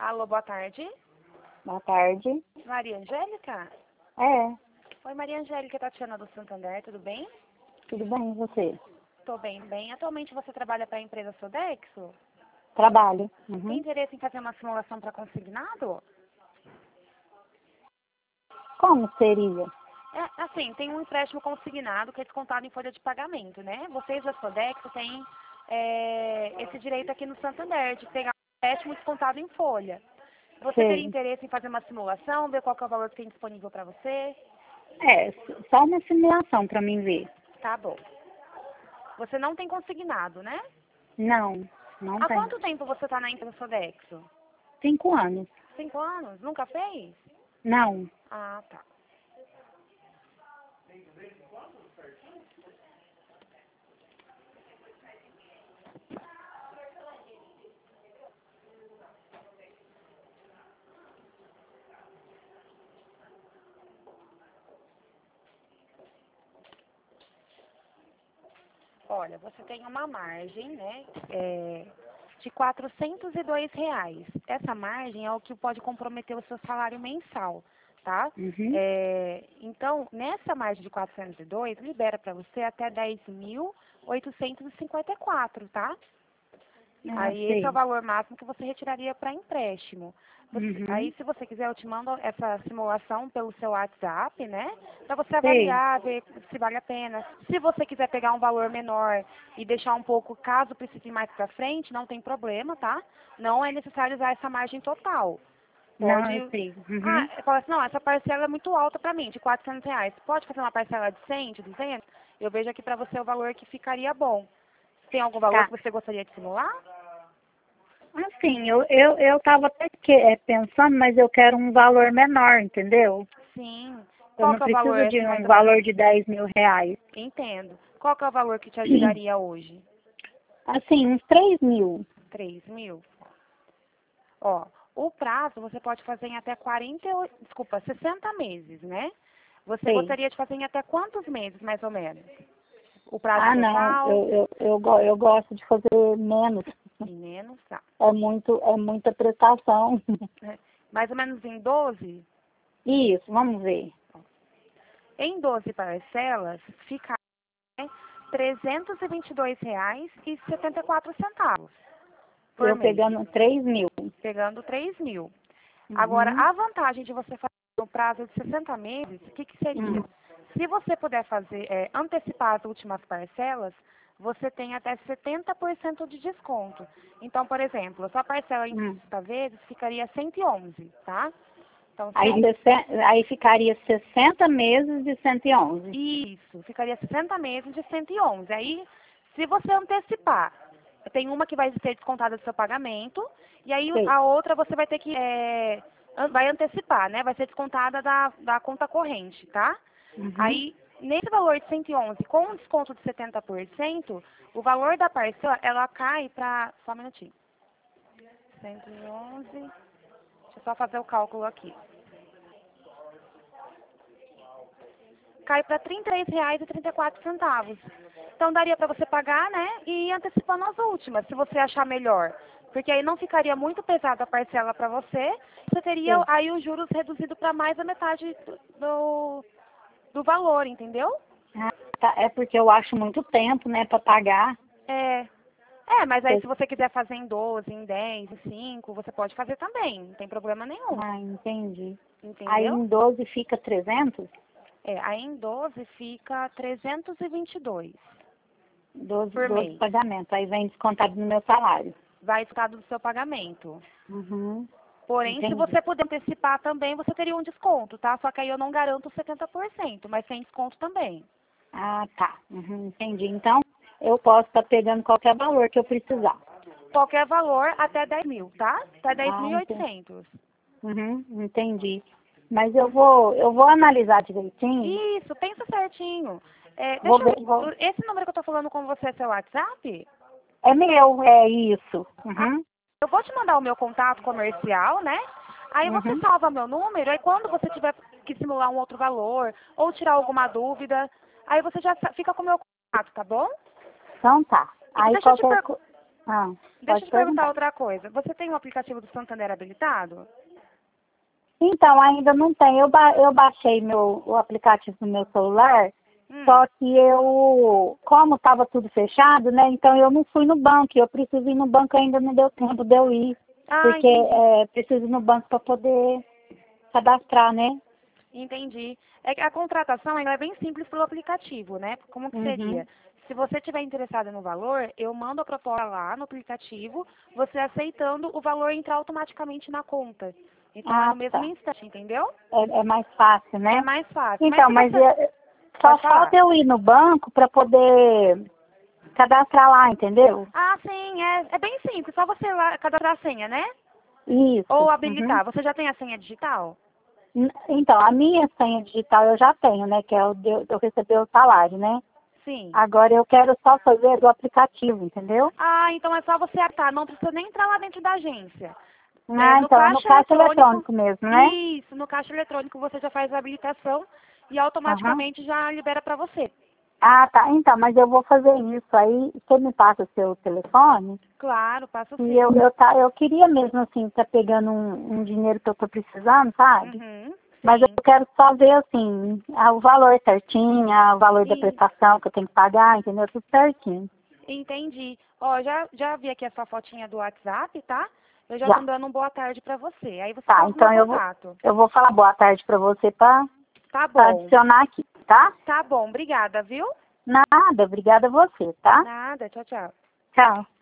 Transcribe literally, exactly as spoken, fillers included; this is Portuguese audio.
Alô, boa tarde. Boa tarde. Maria Angélica? É, Oi, Maria Angélica, Tatiana do Santander, tudo bem? tudo bem e você? Tô bem, bem. Atualmente você trabalha para a empresa Sodexo? Trabalho. Tem Uhum. interesse em fazer uma simulação para consignado? Como seria? É, assim, tem um empréstimo consignado que é descontado em folha de pagamento, né? Vocês da Sodexo têm é, esse direito aqui no Santander, de pegar um empréstimo descontado em folha. Você teria Sei. interesse em fazer uma simulação, ver qual que é o valor que tem disponível para você? É, s- só uma simulação para mim ver. Tá bom. Você não tem consignado, né? Não, não Há tem. quanto tempo você está na empresa Sodexo? Cinco anos. Cinco anos? Nunca fez? Não. Ah, tá. Olha, você tem uma margem, né, é, de quatrocentos e dois reais. Essa margem é o que pode comprometer o seu salário mensal, tá? Uhum. É, então, nessa margem de quatrocentos e dois, libera para você até dez mil oitocentos e cinquenta e quatro, tá? Ah, Aí esse é o sei. valor máximo que você retiraria para empréstimo. Você- Uhum. aí se você quiser, eu te mando essa simulação pelo seu WhatsApp, né? Para você Sei. avaliar, ver se vale a pena. Se você quiser pegar um valor menor e deixar um pouco, caso precise mais para frente, não tem problema, tá? Não é necessário usar essa margem total. Não, eu Pode. sei. Ah, Uhum. eu falo assim, não, essa parcela é muito alta para mim, de quatrocentos reais. Pode fazer uma parcela de cem, de duzentos? Eu vejo aqui para você o valor que ficaria bom. Tem algum valor Tá. que você gostaria de simular? Assim, eu, eu, eu tava até que, é, pensando, mas eu quero um valor menor, entendeu? Sim. Eu Qual não que é o valor, preciso de assim, mais um ou menos? valor de dez mil reais. Entendo. Qual que é o valor que te ajudaria hoje? Assim, uns três mil. Três mil? Ó, o prazo você pode fazer em até quarenta e oito, desculpa, sessenta meses, né? Você Sei. gostaria de fazer em até quantos meses, mais ou menos? O prazo Ah, não, total? eu, eu, eu, go- eu gosto de fazer menos. E menos, tá. É muito, é muita prestação. É, mais ou menos em doze? Isso, vamos ver. Em doze parcelas, fica né, trezentos e vinte e dois reais e setenta e quatro centavos por Eu mês, pegando três mil. pegando três mil. Agora, Uhum. a vantagem de você fazer no prazo de sessenta meses, o que, que seria? Hum. Se você puder fazer, é, antecipar as últimas parcelas, você tem até setenta por cento de desconto. Então, por exemplo, a sua parcela em Hum. sessenta vezes ficaria cento e onze, tá? Então, Aí, cem- sesse- aí ficaria sessenta meses de cento e onze. isso, ficaria sessenta meses de cento e onze. Aí, se você antecipar, tem uma que vai ser descontada do seu pagamento, e aí Sei. a outra você vai ter que, é, an- vai antecipar, né? Vai ser descontada da, da conta corrente, tá? Uhum. Aí, nesse valor de cento e onze, com um desconto de setenta por cento, o valor da parcela, ela cai para, só um minutinho, cento e onze, deixa eu só fazer o cálculo aqui. Cai para trinta e três reais e trinta e quatro centavos. Então daria para você pagar, né, e ir antecipando as últimas, se você achar melhor. Porque aí não ficaria muito pesada a parcela para você, você teria Sei. aí os juros reduzidos para mais da metade do, do, do valor, entendeu? Ah, tá. É porque eu acho muito tempo, né, para pagar. É, é, mas aí Sei. se você quiser fazer em doze, em dez, em cinco, você pode fazer também, não tem problema nenhum, Ah, entendi. Aí entendeu? em doze fica trezentos? É, aí em doze fica trezentos e vinte e dois doze, por doze mês. pagamentos. Aí vem descontado no meu salário. Vai ficar do seu pagamento. Uhum. Porém, se Entendi. você puder antecipar também, você teria um desconto, tá? Só que aí eu não garanto setenta por cento, mas tem desconto também. Ah, tá. Uhum, entendi. Então, eu posso estar pegando qualquer valor que eu precisar. Qualquer valor até dez mil, tá? Até dez Ah, mil e entendi. oitocentos. Uhum, entendi. Mas eu vou, eu vou analisar direitinho. Isso, pensa certinho. É, Vou deixa ver, eu, vou... esse número que eu tô falando com você é seu WhatsApp? É meu, é isso. Ah, Uhum, eu vou te mandar o meu contato comercial, né? Aí você uhum. salva meu número, aí quando você tiver que simular um outro valor ou tirar alguma dúvida, aí você já sa- fica com o meu contato, tá bom? Então tá. E Aí deixa eu te qualquer perguntar. coisa. Ah, Deixa pode eu te perguntar perguntar. outra coisa. Você tem o aplicativo do Santander habilitado? Então, ainda não tem. Eu, ba eu baixei meu, o aplicativo no meu celular, Hum. só que eu, como estava tudo fechado, né? Então eu não fui no banco. Eu preciso ir no banco, ainda não deu tempo de eu ir. Ah, Porque entendi. é, preciso ir no banco para poder cadastrar, né? Entendi. É que a contratação ela é bem simples pelo aplicativo, né? Como que Uhum. seria? Se você estiver interessada no valor, eu mando a proposta lá no aplicativo, você aceitando, o valor entra automaticamente na conta. Então é Ah, no mesmo tá. instante, entendeu? É, é mais fácil, É né? mais fácil. Mas Então, se mas você... é- só Pode falar. falta eu ir no banco para poder cadastrar lá, entendeu? Ah, sim, é, é bem simples. Só você lá cadastrar a senha, né? Ou Isso. Uhum. habilitar. Você já tem a senha digital? N- Então, a minha senha digital eu já tenho, né? Que é o de eu eu receber o salário, né? Sim. Agora eu quero só fazer do aplicativo, entendeu? Ah, então é só você atar. Não precisa nem entrar lá dentro da agência. É, Ah, no então é no caixa caixa eletrônico, eletrônico mesmo, né? isso, no caixa eletrônico você já faz a habilitação e Aham. automaticamente já libera para você. Ah, tá. Então, mas eu vou fazer isso aí. Você me passa o seu telefone? Claro, passo E eu, sim. eu, tá, eu queria mesmo, assim, tá pegando um, um dinheiro que eu tô precisando, sabe? Uhum, Mas eu sim. quero só ver, assim, ah, o valor certinho, ah, o valor da E prestação que eu tenho que pagar, entendeu? Tudo certinho. entendi. Ó, já, já vi aqui a sua fotinha do WhatsApp, tá? Eu já tô Já. dando um boa tarde para você. Aí você Tá, coloca o meu então eu vou, contato. eu vou falar boa tarde pra você pra, Tá pra bom. adicionar aqui, tá? Tá bom, obrigada, viu? Nada, obrigada a você, tá? Nada, tchau, tchau. Tchau.